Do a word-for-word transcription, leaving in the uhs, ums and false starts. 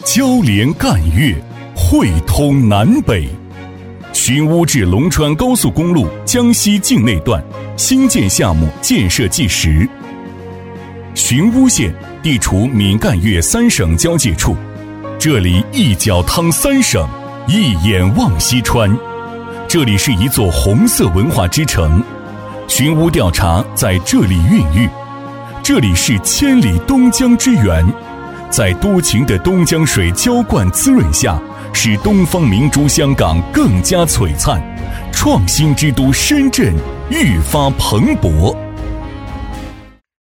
交连赣粤，汇通南北。寻乌至龙川高速公路江西境内段新建项目建设纪实。寻乌县地处闽赣粤三省交界处，这里一脚趟三省，一眼望西川，这里是一座红色文化之城。寻乌调查在这里孕育，这里是千里东江之源，在多情的东江水浇灌滋润下，使东方明珠香港更加璀璨，创新之都深圳愈发蓬勃。